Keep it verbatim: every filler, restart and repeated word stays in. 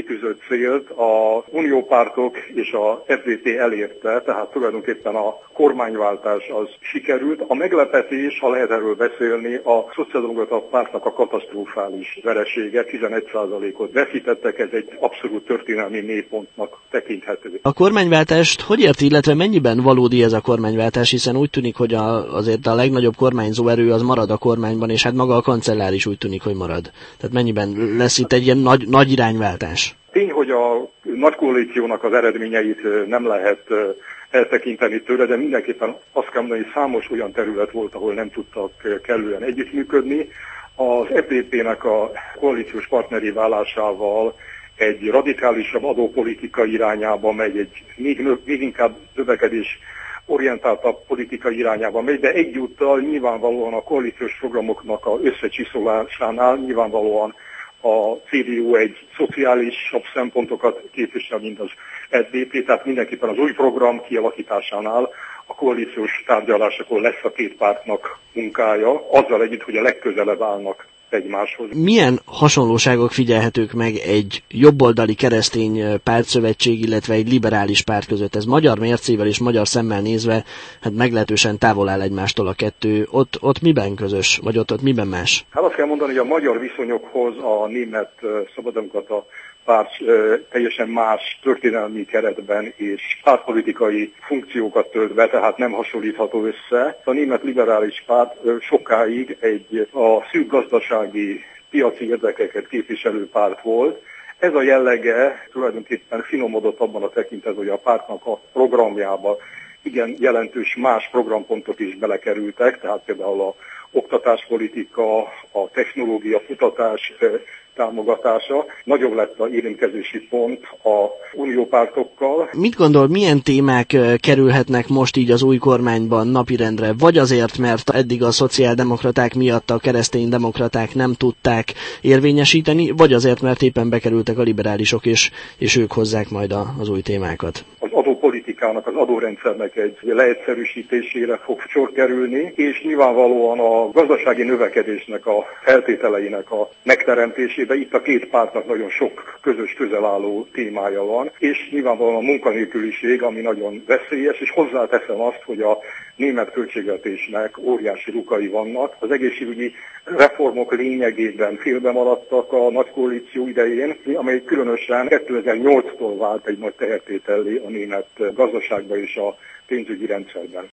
kitűzött célt a uniópártok és a es zé pé elérte, tehát tulajdonképpen a kormányváltás az sikerült. A meglepetés, ha lehet erről beszélni, a szociáldemokrata pártnak a katasztrofális veresége, tizenegy százalékot veszítettek, ez egy abszolút történelmi mélypontnak tekinthető. A kormányváltást hogy érti, illetve mennyiben valódi ez a kormányváltás, hiszen úgy tűnik, hogy a, azért a legnagyobb kormányzó erő az marad a kormányban, és hát maga a kancellár is úgy tűnik, hogy marad. Tehát mennyiben lesz itt egy ilyen nagy, nagy irányváltás? Tény, hogy a nagy koalíciónak az eredményeit nem lehet eltekinteni tőle, de mindenképpen azt kell mondani, hogy számos olyan terület volt, ahol nem tudtak kellően együttműködni. Az es zé pének a koalíciós partneri válásával egy radikálisabb adópolitika irányába megy, egy még, még inkább növekedés orientáltabb politika irányába megy, de egyúttal nyilvánvalóan a koalíciós programoknak az összecsiszolásánál nyilvánvalóan a cé dé u egy szociálisabb szempontokat képvisel, mint az es zé pé, tehát mindenképpen az új program kialakításánál a koalíciós tárgyalásokon lesz a két pártnak munkája, azzal együtt, hogy a legközelebb állnak egymáshoz. Milyen hasonlóságok figyelhetők meg egy jobboldali keresztény pártszövetség, illetve egy liberális párt között? Ez magyar mércével és magyar szemmel nézve hát meglehetősen távol áll egymástól a kettő. Ott, ott miben közös, vagy ott, ott miben más? Hát azt kell mondani, hogy a magyar viszonyokhoz a német szabaddemokrata párt teljesen más történelmi keretben és pártpolitikai funkciókat tölt be, tehát nem hasonlítható össze. A német liberális párt sokáig egy a szűk gazdasági piaci érdekeket képviselő párt volt. Ez a jellege tulajdonképpen finomodott abban a tekintetben, hogy a pártnak a programjába igen jelentős más programpontok is belekerültek, tehát például a oktatáspolitika, a technológia, kutatás támogatása. Nagyobb lett a érintkezési pont a uniópártokkal. Mit gondol, milyen témák kerülhetnek most így az új kormányban napirendre? Vagy azért, mert eddig a szociáldemokraták miatt a kereszténydemokraták nem tudták érvényesíteni, vagy azért, mert éppen bekerültek a liberálisok, és, és ők hozzák majd a, az új témákat? Az adópolitikának, az adórendszernek egy leegyszerűsítésére fog sor kerülni, és nyilvánvalóan a gazdasági növekedésnek a feltételeinek a megteremtésére. Itt a két pártnak nagyon sok közös, közel álló témája van, és nyilvánvalóan a munkanélküliség, ami nagyon veszélyes, és hozzáteszem azt, hogy a német költségvetésnek óriási lukai vannak. Az egészségügyi reformok lényegében félbe maradtak a nagy koalíció idején, amely különösen kétezer-nyolctól vált egy nagy tehertétellé a német gazdaságban és a pénzügyi rendszerben.